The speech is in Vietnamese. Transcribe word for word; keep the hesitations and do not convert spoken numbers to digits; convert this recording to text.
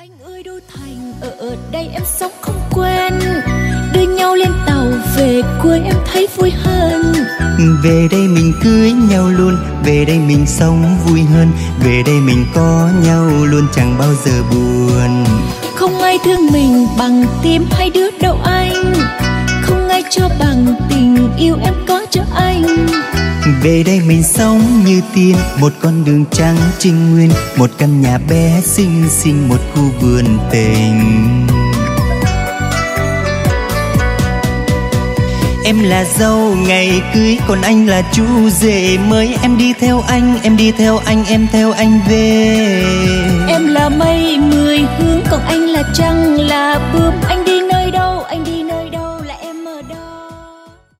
Anh ơi đô thành ở ở đây em sống không quen, đưa nhau lên tàu về quê em thấy vui hơn. Về đây mình cưới nhau luôn, về đây mình sống vui hơn, về đây mình có nhau luôn chẳng bao giờ buồn. Không ai thương mình bằng tim hai đứa đâu anh, không ai cho bằng tình yêu em có cho anh. Về đây mình sống như tiên, một con đường trắng trinh nguyên, một căn nhà bé xinh xinh, một khu vườn tình. Em là dâu ngày cưới, còn anh là chú rể mới. Em đi theo anh, em đi theo anh, em theo anh về. Em là mây mười hướng, còn anh là trăng là bướm. Anh đi nơi đâu, anh đi